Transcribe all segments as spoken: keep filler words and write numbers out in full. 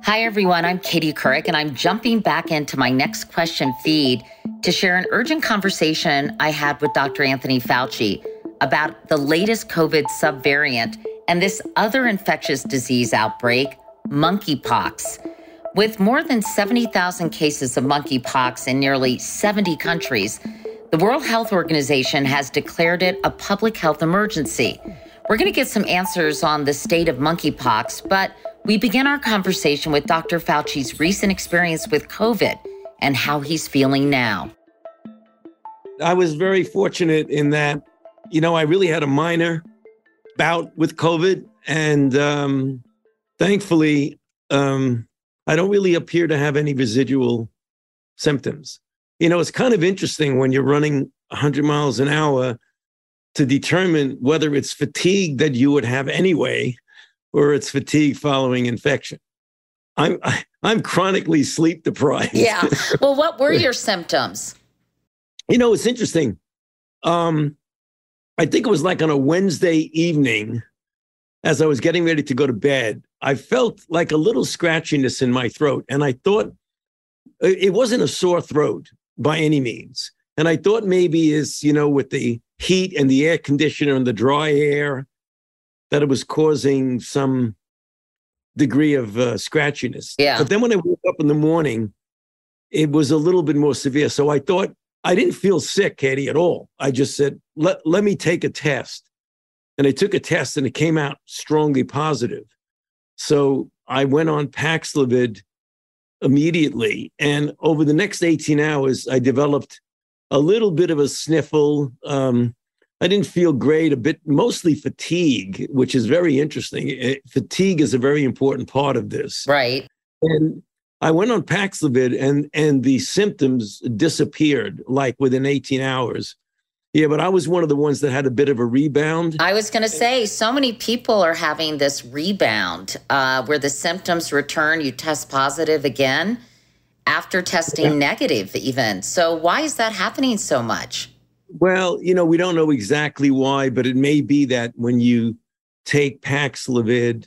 Hi, everyone. I'm Katie Couric, and I'm jumping back into my next question feed to share an urgent conversation I had with Doctor Anthony Fauci about the latest COVID subvariant and this other infectious disease outbreak, monkeypox. With more than seventy thousand cases of monkeypox in nearly seventy countries, the World Health Organization has declared it a public health emergency. We're going to get some answers on the state of monkeypox, but we begin our conversation with Doctor Fauci's recent experience with COVID and how he's feeling now. I was very fortunate in that, you know, I really had a minor bout with COVID, and um, thankfully, um, I don't really appear to have any residual symptoms. You know, it's kind of interesting when you're running one hundred miles an hour to determine whether it's fatigue that you would have anyway, or it's fatigue following infection. I'm I, I'm chronically sleep deprived. Yeah. Well, what were your symptoms? You know, it's interesting. Um, I think it was like on a Wednesday evening, as I was getting ready to go to bed, I felt like a little scratchiness in my throat. And I thought it wasn't a sore throat by any means. And I thought maybe is, you know, with the heat and the air conditioner and the dry air, that it was causing some degree of uh, scratchiness. Yeah. But then when I woke up in the morning, it was a little bit more severe. So I thought, I didn't feel sick, Katie, at all. I just said, let, let me take a test. And I took a test and it came out strongly positive. So I went on Paxlovid immediately. And over the next eighteen hours, I developed a little bit of a sniffle. Um, I didn't feel great, a bit, mostly fatigue, which is very interesting. It, fatigue is a very important part of this. Right. And I went on Paxlovid and, and the symptoms disappeared like within eighteen hours. Yeah, but I was one of the ones that had a bit of a rebound. I was going to say, so many people are having this rebound uh, where the symptoms return, you test positive again after testing yeah. negative even. So why is that happening so much? Well, you know, we don't know exactly why, but it may be that when you take Paxlovid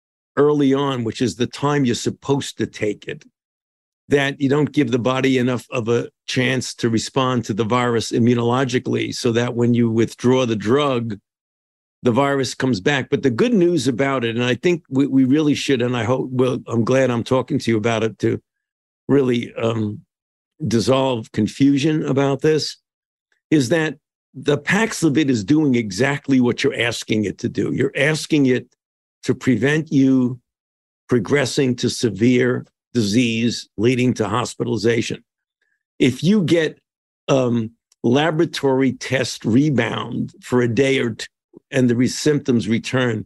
early on, which is the time you're supposed to take it, that you don't give the body enough of a chance to respond to the virus immunologically, so that when you withdraw the drug, the virus comes back. But the good news about it, and I think we, we really should, and I hope, well, I'm glad I'm talking to you about it to really um, dissolve confusion about this, is that the Paxlovid is doing exactly what you're asking it to do. You're asking it to prevent you progressing to severe disease leading to hospitalization. If you get um, laboratory test rebound for a day or two and the re- symptoms return,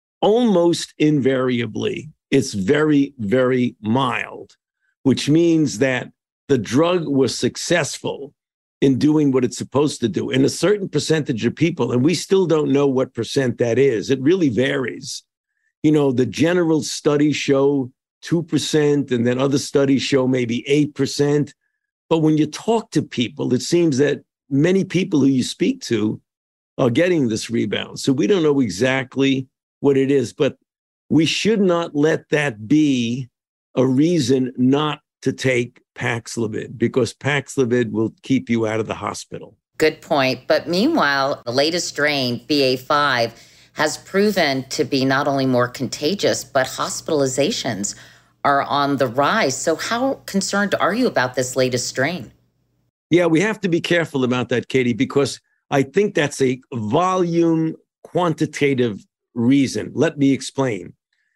almost invariably, it's very, very mild, which means that the drug was successful in doing what it's supposed to do in a certain percentage of people. And we still don't know what percent that is. It really varies. You know, the general studies show two percent, and then other studies show maybe eight percent. But when you talk to people, it seems that many people who you speak to are getting this rebound. So we don't know exactly what it is, but we should not let that be a reason not to take Paxlovid, because Paxlovid will keep you out of the hospital. Good point. But meanwhile, the latest strain, B A five, has proven to be not only more contagious, but hospitalizations are on the rise. So how concerned are you about this latest strain? Yeah, we have to be careful about that, Katie, because I think that's a volume quantitative reason. Let me explain.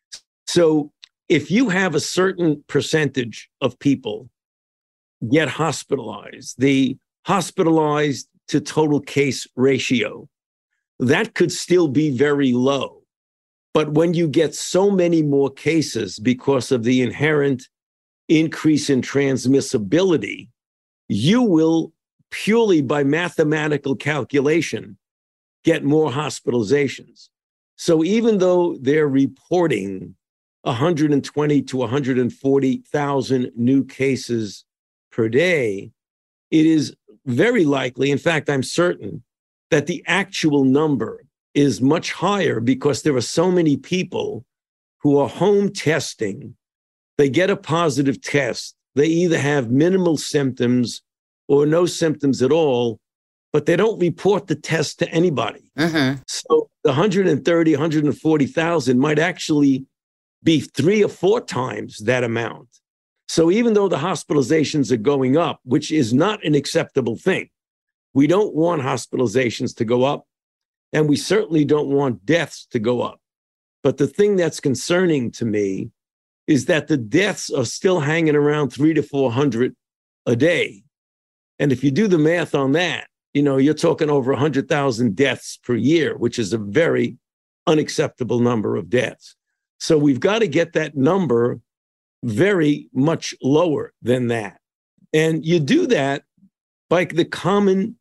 So if you have a certain percentage of people get hospitalized, the hospitalized to total case ratio, that could still be very low. But when you get so many more cases because of the inherent increase in transmissibility, you will purely by mathematical calculation get more hospitalizations. So even though they're reporting one hundred twenty to one hundred forty thousand new cases per day, it is very likely, in fact, I'm certain, that the actual number is much higher because there are so many people who are home testing they get a positive test. They either have minimal symptoms or no symptoms at all, but they don't report the test to anybody. Mm-hmm. So the one hundred thirty, one hundred forty thousand might actually be three or four times that amount. So even though the hospitalizations are going up, which is not an acceptable thing, we don't want hospitalizations to go up, and we certainly don't want deaths to go up. But the thing that's concerning to me is that the deaths are still hanging around three to four hundred a day. And if you do the math on that, you know, you're talking over one hundred thousand deaths per year, which is a very unacceptable number of deaths. So we've got to get that number very much lower than that. And you do that by the common,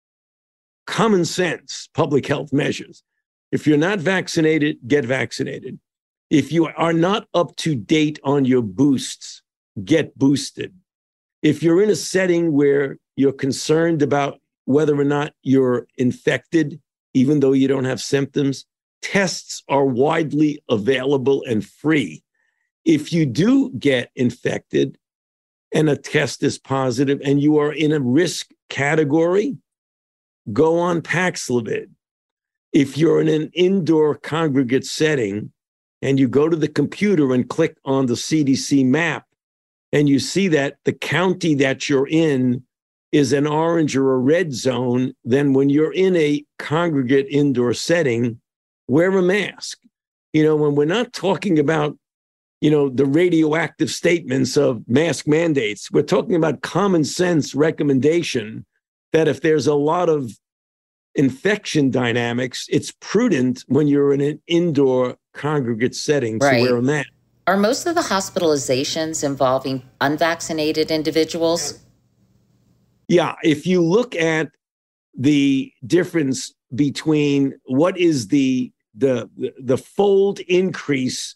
common sense public health measures. If you're not vaccinated, get vaccinated. If you are not up to date on your boosts, get boosted. If you're in a setting where you're concerned about whether or not you're infected, even though you don't have symptoms, tests are widely available and free. If you do get infected and a test is positive and you are in a risk category, go on Paxlovid. If you're in an indoor congregate setting and you go to the computer and click on the C D C map and you see that the county that you're in is an orange or a red zone, then when you're in a congregate indoor setting, wear a mask. You know, when we're not talking about, you know, the radioactive statements of mask mandates, we're talking about common sense recommendation that if there's a lot of infection dynamics, it's prudent when you're in an indoor congregate setting to Right. wear a mask. Are most of the hospitalizations involving unvaccinated individuals? Yeah, if you look at the difference between what is the the the fold increase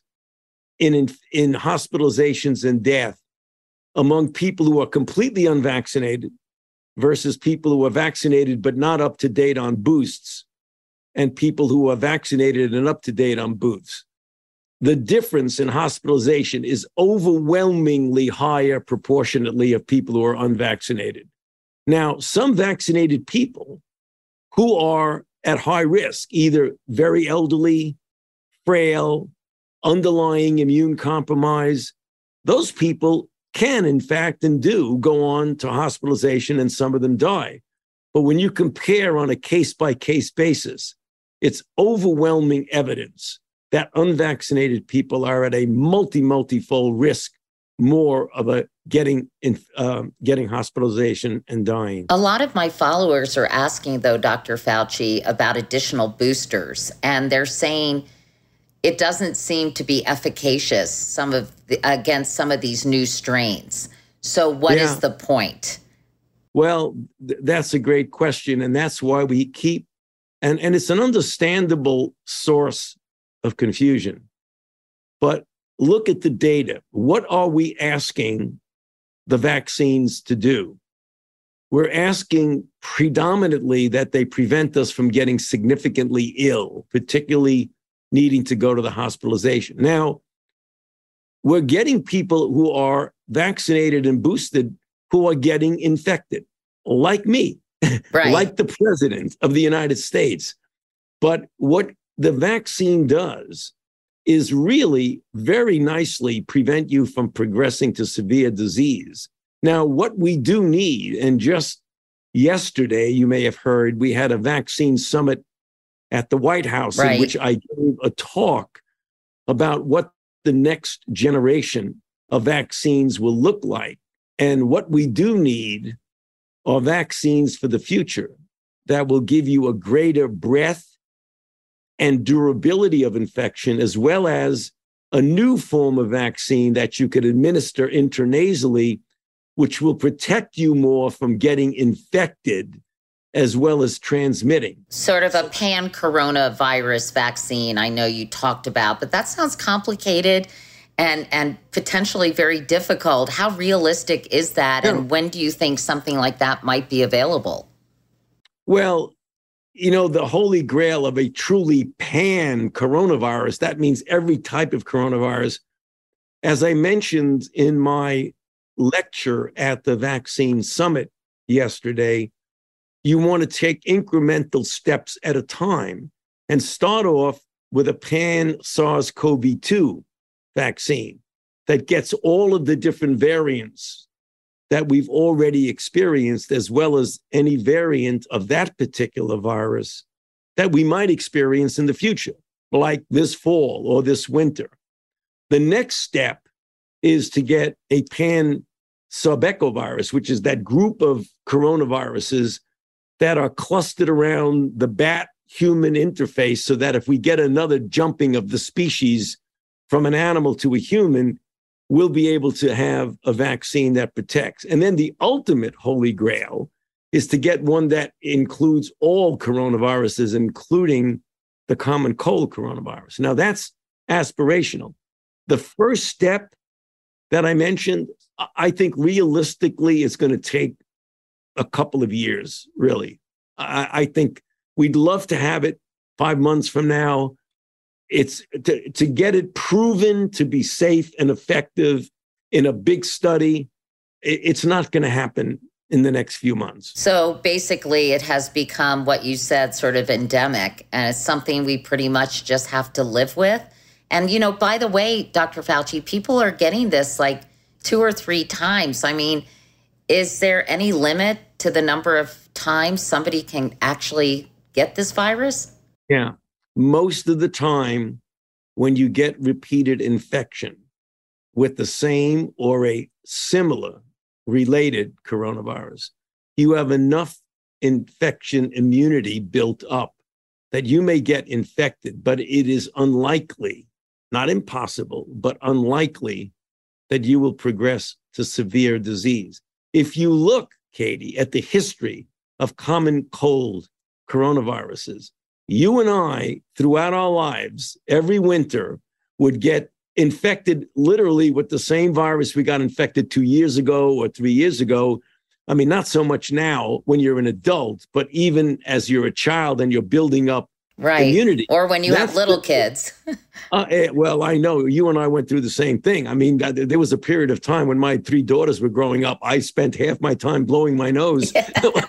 in in, in hospitalizations and death among people who are completely unvaccinated versus people who are vaccinated but not up to date on boosts, and people who are vaccinated and up to date on boosts, the difference in hospitalization is overwhelmingly higher proportionately of people who are unvaccinated. Now, some vaccinated people who are at high risk, either very elderly, frail, underlying immune compromise, those people can, in fact, and do go on to hospitalization, and some of them die. But when you compare on a case-by-case basis, it's overwhelming evidence that unvaccinated people are at a multi, multi-fold risk more of a getting in, uh, getting hospitalization and dying. A lot of my followers are asking, though, Doctor Fauci, about additional boosters, and they're saying it doesn't seem to be efficacious some of the, against some of these new strains. So what Yeah. is the point? Well, th- that's a great question, and that's why we keep, and, and it's an understandable source of confusion. But look at the data. What are we asking the vaccines to do? We're asking predominantly that they prevent us from getting significantly ill, particularly needing to go to the hospitalization. Now, we're getting people who are vaccinated and boosted who are getting infected, like me, Right. like the president of the United States. But what the vaccine does is really very nicely prevent you from progressing to severe disease. Now, what we do need, and just yesterday, you may have heard, we had a vaccine summit at the White House Right. in which I gave a talk about what the next generation of vaccines will look like. And what we do need are vaccines for the future that will give you a greater breadth and durability of infection, as well as a new form of vaccine that you could administer intranasally, which will protect you more from getting infected as well as transmitting. Sort of a pan-coronavirus vaccine I know you talked about, but that sounds complicated and, and potentially very difficult. How realistic is that? Yeah. And when do you think something like that might be available? Well, you know, the holy grail of a truly pan coronavirus, that means every type of coronavirus, As I mentioned in my lecture at the Vaccine Summit yesterday, you want to take incremental steps at a time and start off with a pan-SARS-C o V two vaccine that gets all of the different variants that we've already experienced, as well as any variant of that particular virus that we might experience in the future, like this fall or this winter. The next step is to get a pan-subecovirus, which is that group of coronaviruses that are clustered around the bat-human interface, so that if we get another jumping of the species from an animal to a human, we'll be able to have a vaccine that protects. And then the ultimate holy grail is to get one that includes all coronaviruses, including the common cold coronavirus. Now, that's aspirational. The first step that I mentioned, I think realistically it's going to take a couple of years, really. I, I think we'd love to have it five months from now. It's to, to get it proven to be safe and effective in a big study. It, it's not going to happen in the next few months. So basically, it has become what you said, sort of endemic, and it's something we pretty much just have to live with. And, you know, by the way, Doctor Fauci, people are getting this like two or three times. I mean, is there any limit to the number of times somebody can actually get this virus? Yeah. Most of the time, when you get repeated infection with the same or a similar related coronavirus, you have enough infection immunity built up that you may get infected, but it is unlikely, not impossible, but unlikely that you will progress to severe disease. If you look, Katie, at the history of common cold coronaviruses, you and I, throughout our lives, every winter would get infected literally with the same virus we got infected two years ago or three years ago. I mean, not so much now when you're an adult, but even as you're a child and you're building up right. immunity. Or when you That's have little the, kids. uh, well, I know you and I went through the same thing. I mean, there was a period of time when my three daughters were growing up. I spent half my time blowing my nose. Yeah.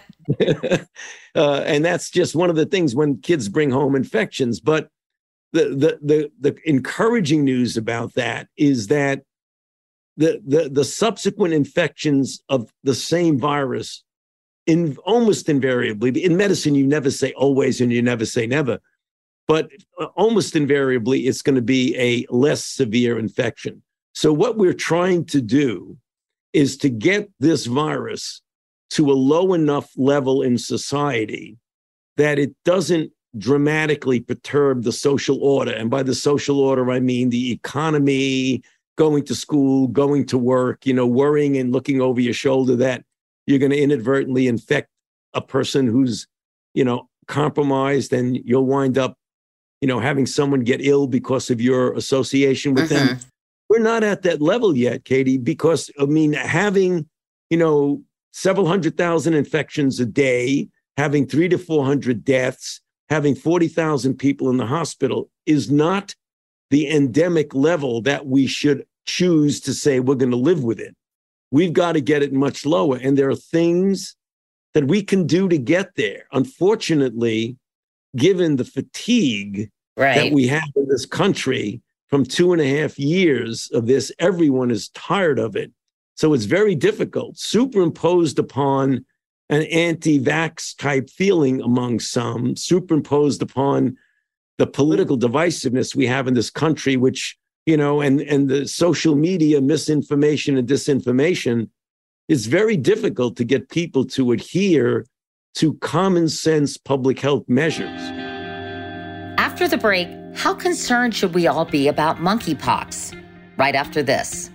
uh, and that's just one of the things when kids bring home infections. But the, the the the encouraging news about that is that the the the subsequent infections of the same virus, in almost invariably, in medicine you never say always and you never say never, but almost invariably it's going to be a less severe infection. So what we're trying to do is to get this virus to a low enough level in society that it doesn't dramatically perturb the social order. And by the social order, I mean the economy, going to school, going to work, you know, worrying and looking over your shoulder that you're going to inadvertently infect a person who's, you know, compromised, and you'll wind up, you know, having someone get ill because of your association with mm-hmm. them. We're not at that level yet, Katie, because, I mean, having, you know, several hundred thousand infections a day, having three to four hundred deaths, having forty thousand people in the hospital is not the endemic level that we should choose to say we're going to live with it. We've got to get it much lower. And there are things that we can do to get there. Unfortunately, given the fatigue right. that we have in this country from two and a half years of this, everyone is tired of it. So it's very difficult, superimposed upon an anti-vax type feeling among some, superimposed upon the political divisiveness we have in this country, which, you know, and, and the social media misinformation and disinformation, it's very difficult to get people to adhere to common sense public health measures. After the break, how concerned should we all be about monkeypox? Right after this.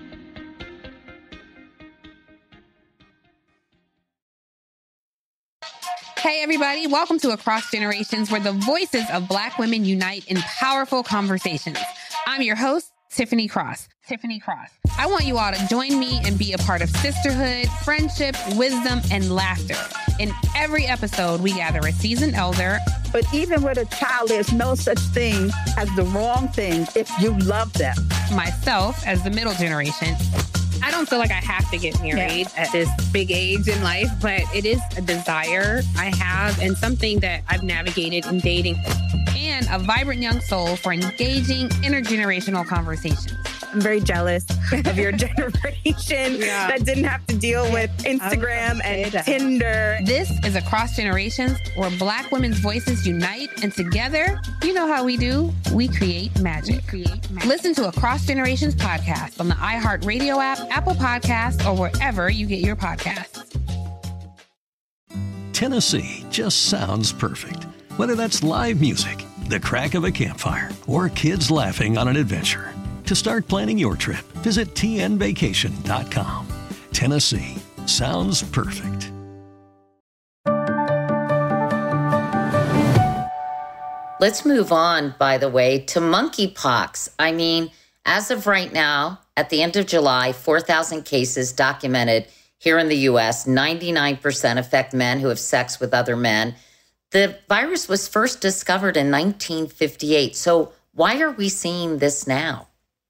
Hey, everybody. Welcome to Across Generations, where the voices of Black women unite in powerful conversations. I'm your host, Tiffany Cross. Tiffany Cross. I want you all to join me and be a part of sisterhood, friendship, wisdom, and laughter. In every episode, we gather a seasoned elder. But even with a child, there's no such thing as the wrong thing if you love them. myself as the middle generation. I don't feel like I have to get married Yeah. at this big age in life, but it is a desire I have and something that I've navigated in dating. And a vibrant young soul for engaging intergenerational conversations. I'm very jealous of your generation Yeah. that didn't have to deal with Instagram and that. Tinder. This is Across Generations, where Black women's voices unite, and together, you know how we do, we create magic. We create magic. Listen to Across Generations podcast on the iHeartRadio app, Apple Podcasts, or wherever you get your podcasts. Tennessee just sounds perfect. Whether that's live music, the crack of a campfire, or kids laughing on an adventure. To start planning your trip, visit T N vacation dot com. Tennessee sounds perfect. Let's move on, by the way, to monkeypox. I mean, as of right now, at the end of July, four thousand cases documented here in the U S, ninety-nine percent affect men who have sex with other men. The virus was first discovered in nineteen fifty-eight. So why are we seeing this now?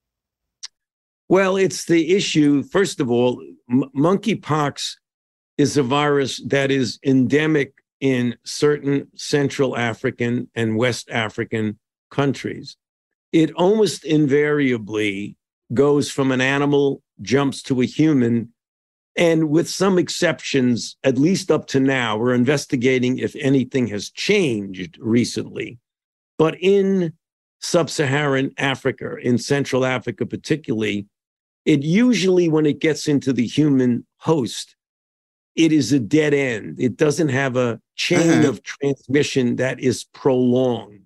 Well, it's the issue. First of all, m- monkeypox is a virus that is endemic in certain Central African and West African countries. It almost invariably goes from an animal, jumps to a human, and with some exceptions, at least up to now, we're investigating if anything has changed recently. But in sub-Saharan Africa, in Central Africa particularly, it usually, when it gets into the human host, it is a dead end. It doesn't have a chain Uh-huh. of transmission that is prolonged.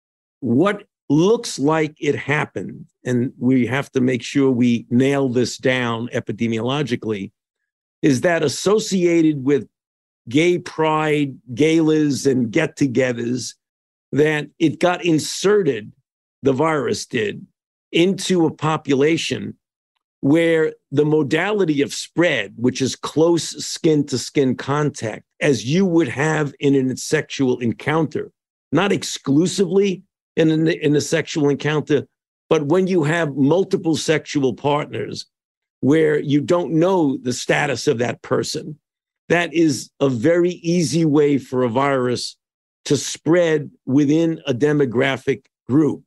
What looks like it happened, and we have to make sure we nail this down epidemiologically, is that associated with gay pride, galas, and get-togethers, that it got inserted, the virus did, into a population where the modality of spread, which is close skin-to-skin contact, as you would have in a sexual encounter, not exclusively in a, in a sexual encounter, but when you have multiple sexual partners where you don't know the status of that person, that is a very easy way for a virus to spread within a demographic group.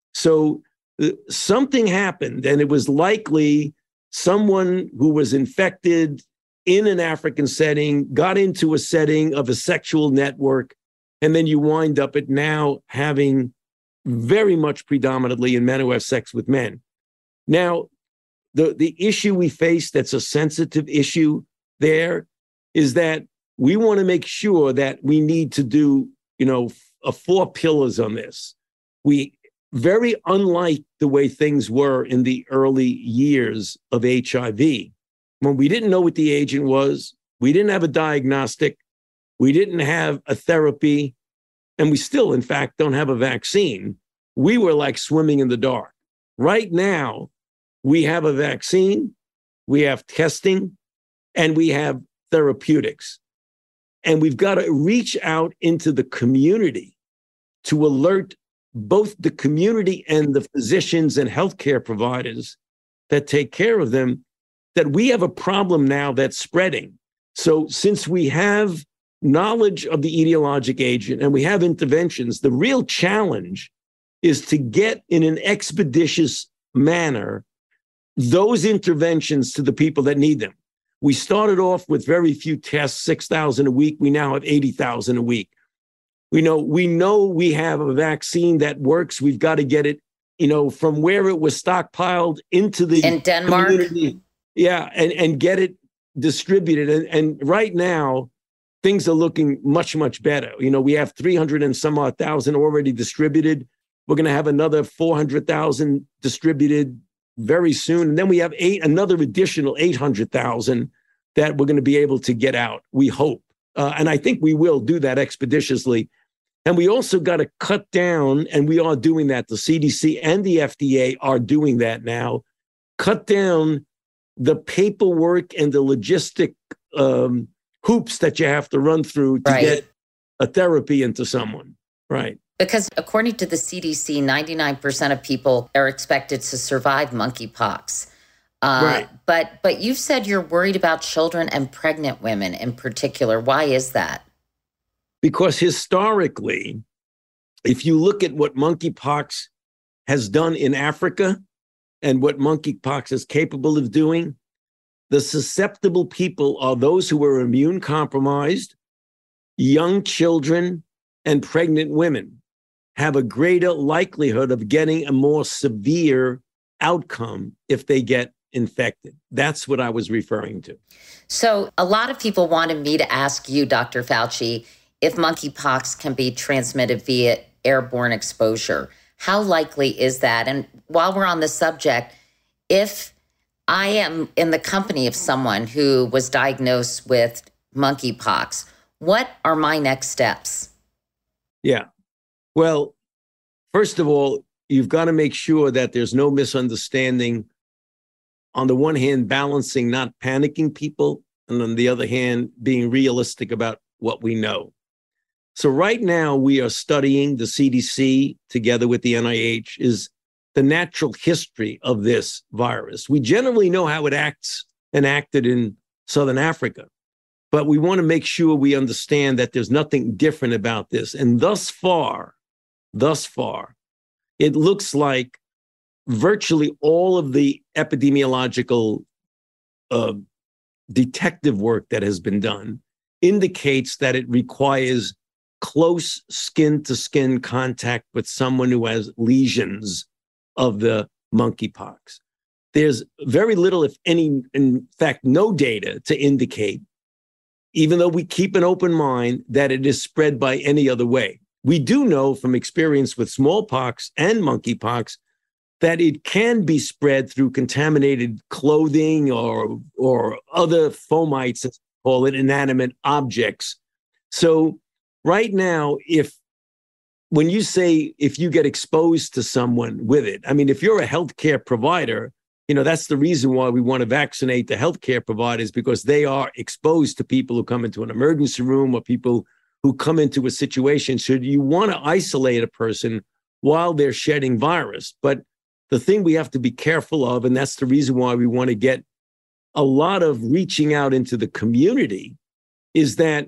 So uh, something happened, and it was likely someone who was infected in an African setting, got into a setting of a sexual network, and then you wind up at now having very much predominantly in men who have sex with men. Now, the, the issue we face that's a sensitive issue there is that we want to make sure that we need to do, you know, a four pillars on this. We, very unlike the way things were in the early years of H I V, when we didn't know what the agent was, we didn't have a diagnostic, we didn't have a therapy, and we still, in fact, don't have a vaccine. We were like swimming in the dark. Right now, we have a vaccine, we have testing, and we have therapeutics. And we've got to reach out into the community to alert both the community and the physicians and healthcare providers that take care of them that we have a problem now that's spreading. So since we have knowledge of the etiologic agent and we have interventions, the real challenge is to get in an expeditious manner those interventions to the people that need them. We started off with very few tests, six thousand a week. We now have eighty thousand a week. We know, we know we have a vaccine that works. We've got to get it, you know, from where it was stockpiled into the In Denmark? community. Yeah, and, and get it distributed. And, and right now, things are looking much, much better. You know, we have three hundred and some odd thousand already distributed. We're going to have another four hundred thousand distributed very soon. And then we have eight, another additional eight hundred thousand that we're going to be able to get out, we hope. Uh, and I think we will do that expeditiously. And we also got to cut down, and we are doing that. The C D C and the F D A are doing that now, cut down the paperwork and the logistic um, hoops that you have to run through to Right. get a therapy into someone. Right. Because according to the C D C, ninety-nine percent of people are expected to survive monkeypox. Uh, right. But but you've said you're worried about children and pregnant women in particular. Why is that? Because historically, if you look at what monkeypox has done in Africa and what monkeypox is capable of doing, the susceptible people are those who are immune compromised, young children, and pregnant women have a greater likelihood of getting a more severe outcome if they get infected. That's what I was referring to. So a lot of people wanted me to ask you, Doctor Fauci, if monkeypox can be transmitted via airborne exposure. How likely is that? And while we're on the subject, if I am in the company of someone who was diagnosed with monkeypox, what are my next steps? Yeah. Well, first of all, you've got to make sure that there's no misunderstanding. On the one hand, balancing not panicking people, and on the other hand, being realistic about what we know. So right now we are studying, the C D C together with the N I H, is the natural history of this virus. We generally know how it acts and acted in Southern Africa, but we want to make sure we understand that there's nothing different about this. And thus far, thus far, it looks like virtually all of the epidemiological uh, detective work that has been done indicates that it requires close skin-to-skin contact with someone who has lesions of the monkeypox. There's very little, if any, in fact, no data to indicate, even though we keep an open mind, that it is spread by any other way. We do know from experience with smallpox and monkeypox that it can be spread through contaminated clothing or, or other fomites, as we call it, inanimate objects. So right now, if when you say if you get exposed to someone with it, I mean, if you're a healthcare provider, you know, that's the reason why we want to vaccinate the healthcare providers, because they are exposed to people who come into an emergency room or people who come into a situation. So you want to isolate a person while they're shedding virus. But the thing we have to be careful of, and that's the reason why we want to get a lot of reaching out into the community, is that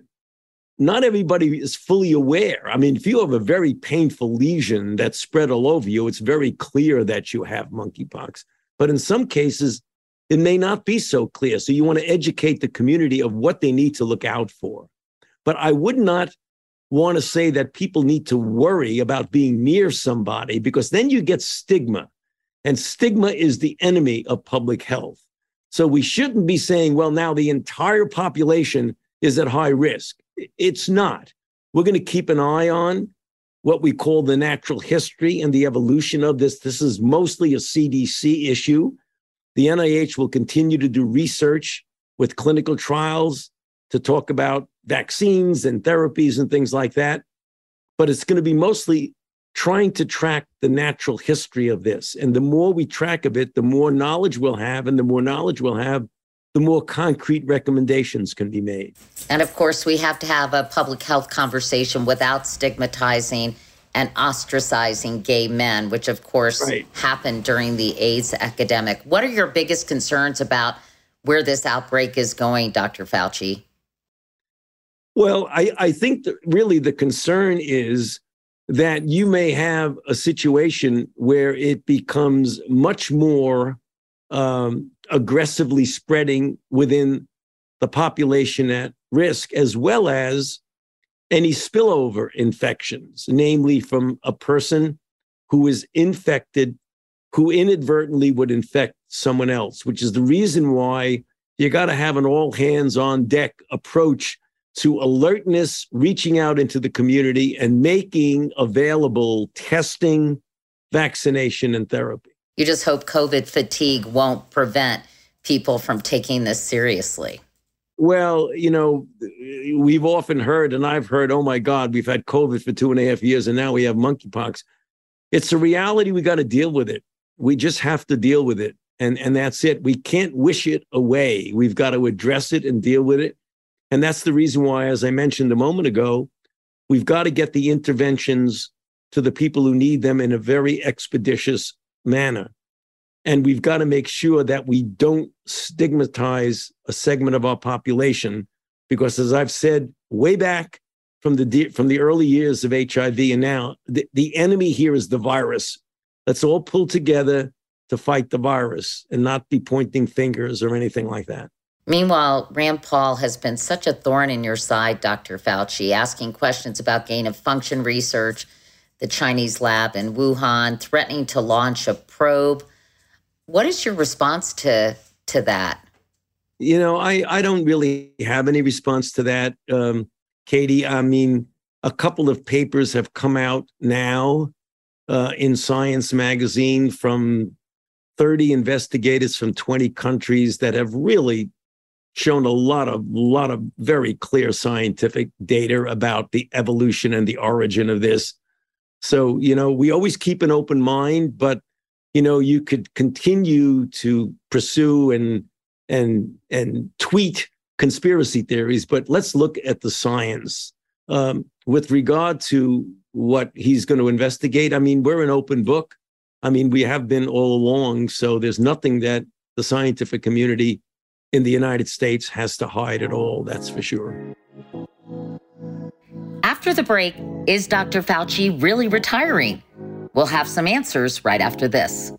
not everybody is fully aware. I mean, if you have a very painful lesion that's spread all over you, it's very clear that you have monkeypox. But in some cases, it may not be so clear. So you want to educate the community of what they need to look out for. But I would not want to say that people need to worry about being near somebody, because then you get stigma. And stigma is the enemy of public health. So we shouldn't be saying, well, now the entire population is at high risk. It's not. We're going to keep an eye on what we call the natural history and the evolution of this. This is mostly a C D C issue. The N I H will continue to do research with clinical trials to talk about vaccines and therapies and things like that. But it's going to be mostly trying to track the natural history of this. And the more we track of it, the more knowledge we'll have, and the more knowledge we'll have, the more concrete recommendations can be made. And of course, we have to have a public health conversation without stigmatizing and ostracizing gay men, which of course right. happened during the AIDS epidemic. What are your biggest concerns about where this outbreak is going, Doctor Fauci? Well, I, I think that really the concern is that you may have a situation where it becomes much more um, aggressively spreading within the population at risk, as well as any spillover infections, namely from a person who is infected, who inadvertently would infect someone else, which is the reason why you got to have an all hands on deck approach to alertness, reaching out into the community and making available testing, vaccination, and therapy. You just hope COVID fatigue won't prevent people from taking this seriously. Well, you know, we've often heard, and I've heard, oh my God, we've had COVID for two and a half years and now we have monkeypox. It's a reality. We got to deal with it. We just have to deal with it. And, and that's it. We can't wish it away. We've got to address it and deal with it. And that's the reason why, as I mentioned a moment ago, we've got to get the interventions to the people who need them in a very expeditious manner. And we've got to make sure that we don't stigmatize a segment of our population, because as I've said way back from the from the early years of H I V and now, the, the enemy here is the virus. Let's all pull together to fight the virus and not be pointing fingers or anything like that. Meanwhile, Rand Paul has been such a thorn in your side, Doctor Fauci, asking questions about gain-of-function research, the Chinese lab in Wuhan, threatening to launch a probe. What is your response to, to that? You know, I, I don't really have any response to that, um, Katie. I mean, a couple of papers have come out now uh, in Science magazine from thirty investigators from twenty countries that have really shown a lot of lot of very clear scientific data about the evolution and the origin of this. So, you know, we always keep an open mind, but, you know, you could continue to pursue and and and tweet conspiracy theories, but let's look at the science. Um, with regard to what he's going to investigate, I mean, we're an open book. I mean, we have been all along, so there's nothing that the scientific community in the United States has to hide at all, that's for sure. After the break, is Doctor Fauci really retiring? We'll have some answers right after this.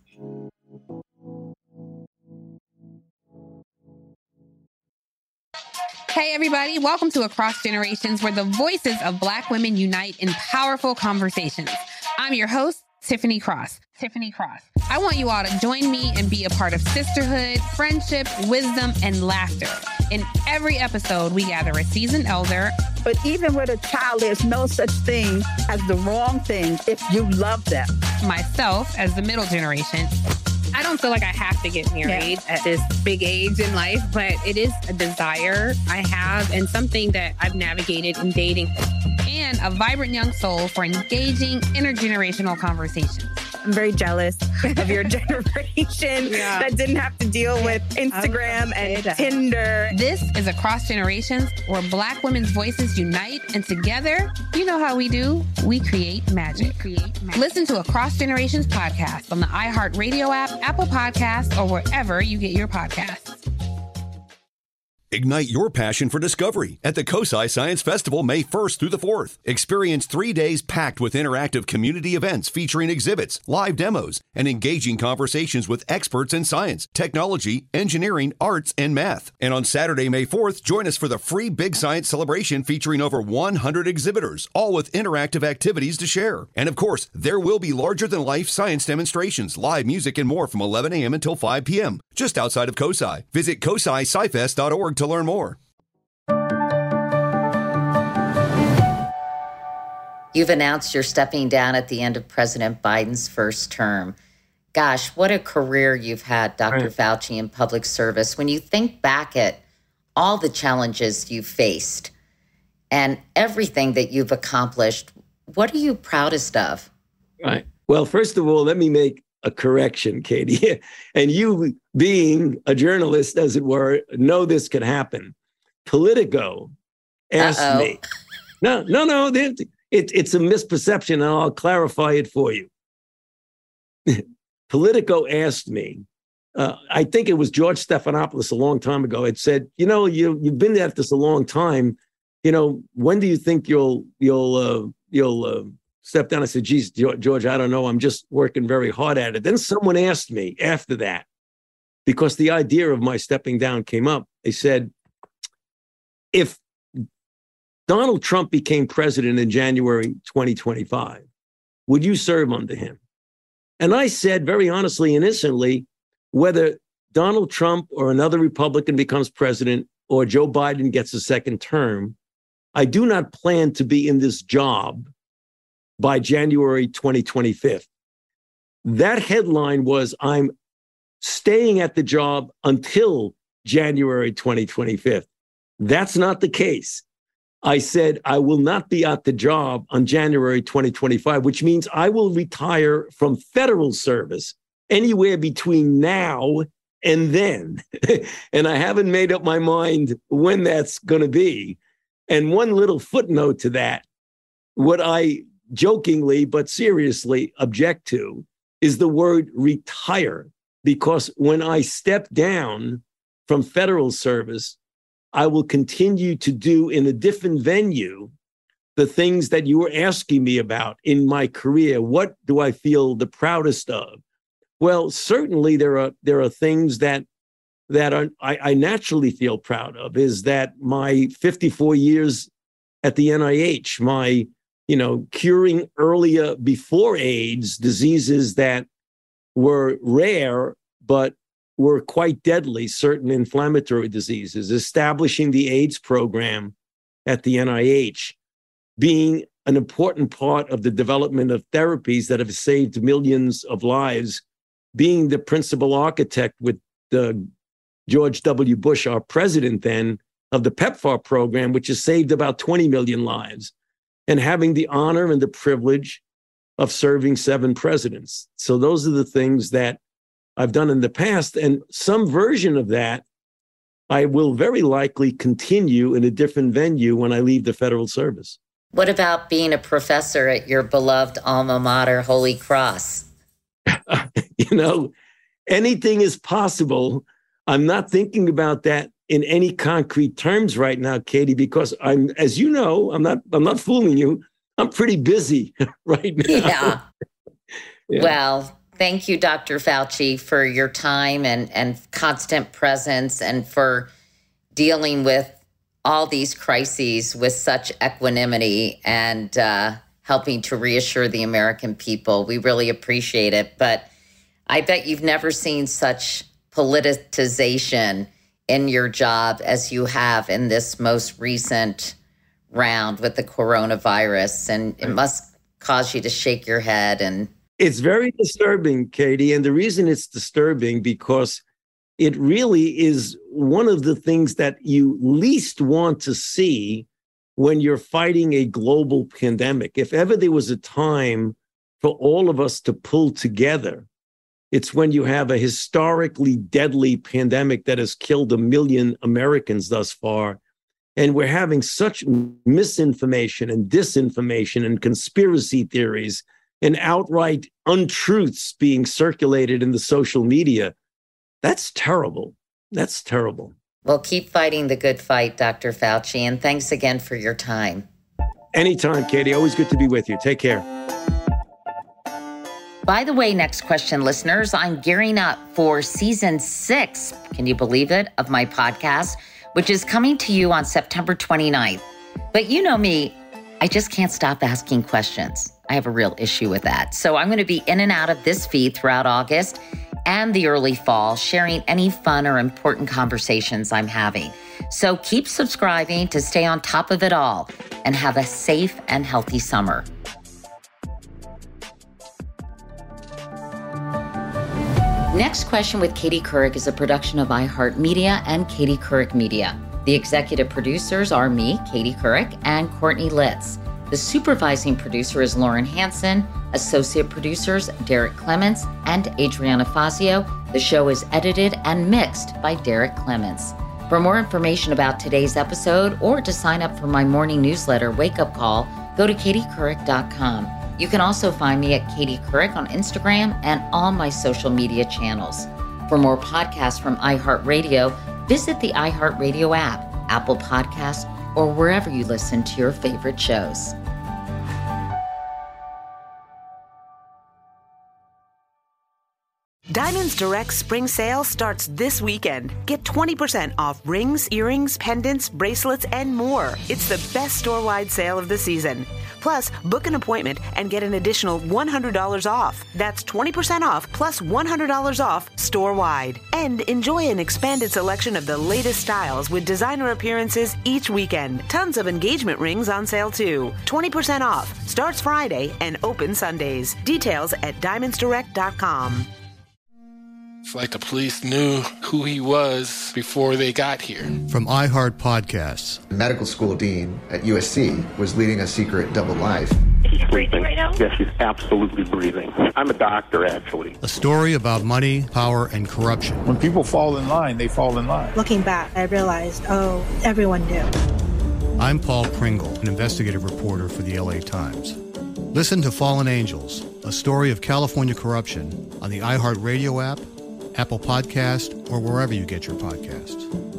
Hey, everybody. Welcome to Across Generations, where the voices of Black women unite in powerful conversations. I'm your host, Tiffany Cross. Tiffany Cross. I want you all to join me and be a part of sisterhood, friendship, wisdom, and laughter. In every episode, we gather a seasoned elder. But even with a child, there's no such thing as the wrong thing if you love them. Myself as the middle generation. I don't feel like I have to get married yeah. at this big age in life, but it is a desire I have and something that I've navigated in dating. And a vibrant young soul for engaging intergenerational conversations. I'm very jealous of your generation yeah. that didn't have to deal with Instagram and Tinder. This is Across Generations, where Black women's voices unite, and together, you know how we do, we create magic. We create magic. Listen to Across Generations podcast on the iHeartRadio app, Apple Podcasts, or wherever you get your podcasts. Ignite your passion for discovery at the COSI Science Festival May first through the fourth. Experience three days packed with interactive community events featuring exhibits, live demos, and engaging conversations with experts in science, technology, engineering, arts, and math. And on Saturday, May fourth, join us for the free Big Science celebration featuring over one hundred exhibitors, all with interactive activities to share. And of course, there will be larger-than-life science demonstrations, live music, and more from eleven a.m. until five p.m. just outside of COSI. Visit cosi sci fest dot org to learn more. You've announced you're stepping down at the end of President Biden's first term. Gosh, what a career you've had, Doctor Right. Fauci, in public service. When you think back at all the challenges you've faced and everything that you've accomplished, what are you proudest of? Right. Well, first of all, let me make a correction, Katie. And you, being a journalist, as it were, know this could happen. Politico asked Uh-oh. me. No, no, no. It, it's a misperception, and I'll clarify it for you. Politico asked me, uh, I think it was George Stephanopoulos a long time ago, had said, you know, you, you've been at this a long time. You know, when do you think you'll, you'll, uh, you'll, uh, step down? I said, geez, George, I don't know. I'm just working very hard at it. Then someone asked me after that, because the idea of my stepping down came up. They said, if Donald Trump became president in January twenty twenty-five, would you serve under him? And I said, very honestly and innocently, whether Donald Trump or another Republican becomes president or Joe Biden gets a second term, I do not plan to be in this job by January twenty twenty-five. That headline was, I'm staying at the job until January twenty twenty-five. That's not the case. I said, I will not be at the job on January twenty twenty-five, which means I will retire from federal service anywhere between now and then. And I haven't made up my mind when that's going to be. And one little footnote to that, what I jokingly but seriously object to is the word retire. Because when I step down from federal service, I will continue to do in a different venue the things that you were asking me about in my career. What do I feel the proudest of? Well, certainly there are there are things that that are, I, I naturally feel proud of. Is that my fifty-four years at the N I H, my you know curing earlier before AIDS diseases that were rare but were quite deadly, certain inflammatory diseases, establishing the AIDS program at the N I H, being an important part of the development of therapies that have saved millions of lives, being the principal architect with the George W. Bush, our president then, of the PEPFAR program, which has saved about twenty million lives, and having the honor and the privilege of serving seven presidents. So those are the things that I've done in the past, and some version of that I will very likely continue in a different venue when I leave the federal service. What about being a professor at your beloved alma mater, Holy Cross? You know, anything is possible. I'm not thinking about that in any concrete terms right now, Katie, because I'm, as you know, I'm not, I'm not fooling you. I'm pretty busy right now. Yeah. Yeah. Well, thank you, Doctor Fauci, for your time and, and constant presence and for dealing with all these crises with such equanimity and uh, helping to reassure the American people. We really appreciate it. But I bet you've never seen such politicization in your job as you have in this most recent round with the coronavirus. And it must cause you to shake your head. And it's very disturbing, Katie. And the reason it's disturbing because it really is one of the things that you least want to see when you're fighting a global pandemic. If ever there was a time for all of us to pull together, it's when you have a historically deadly pandemic that has killed a million Americans thus far. And we're having such misinformation and disinformation and conspiracy theories and outright untruths being circulated in the social media. That's terrible. That's terrible. Well, keep fighting the good fight, Doctor Fauci, and thanks again for your time. Anytime, Katie. Always good to be with you. Take care. By the way, next question, listeners, I'm gearing up for season six, can you believe it, of my podcast, which is coming to you on September twenty-ninth. But you know me, I just can't stop asking questions. I have a real issue with that. So I'm going to be in and out of this feed throughout August and the early fall, sharing any fun or important conversations I'm having. So keep subscribing to stay on top of it all and have a safe and healthy summer. Next Question with Katie Couric is a production of iHeartMedia and Katie Couric Media. The executive producers are me, Katie Couric, and Courtney Litz. The supervising producer is Lauren Hansen, associate producers Derek Clements and Adriana Fazio. The show is edited and mixed by Derek Clements. For more information about today's episode or to sign up for my morning newsletter, Wake Up Call, go to katie couric dot com. You can also find me at Katie Couric on Instagram and all my social media channels. For more podcasts from iHeartRadio, visit the iHeartRadio app, Apple Podcasts, or wherever you listen to your favorite shows. Diamonds Direct Spring Sale starts this weekend. Get twenty percent off rings, earrings, pendants, bracelets, and more. It's the best store-wide sale of the season. Plus, book an appointment and get an additional one hundred dollars off. That's twenty percent off plus one hundred dollars off store-wide. And enjoy an expanded selection of the latest styles with designer appearances each weekend. Tons of engagement rings on sale too. twenty percent off. Starts Friday and open Sundays. Details at diamonds direct dot com. It's like the police knew who he was before they got here. From iHeart Podcasts. Medical school dean at U S C was leading a secret double life. Is he breathing right now? Yes, he's absolutely breathing. I'm a doctor, actually. A story about money, power, and corruption. When people fall in line, they fall in line. Looking back, I realized, oh, everyone knew. I'm Paul Pringle, an investigative reporter for the L A Times. Listen to Fallen Angels, a story of California corruption on the iHeartRadio app, Apple Podcast, or wherever you get your podcasts.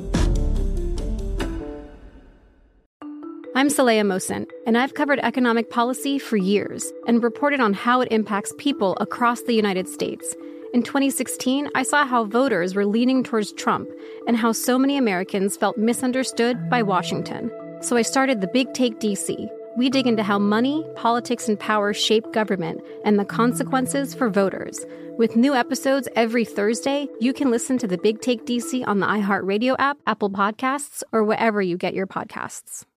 I'm Saleha Mohsin, and I've covered economic policy for years and reported on how it impacts people across the United States. In twenty sixteen, I saw how voters were leaning towards Trump and how so many Americans felt misunderstood by Washington. So I started The Big Take D C. We dig into how money, politics, and power shape government and the consequences for voters. With new episodes every Thursday, you can listen to The Big Take D C on the iHeartRadio app, Apple Podcasts, or wherever you get your podcasts.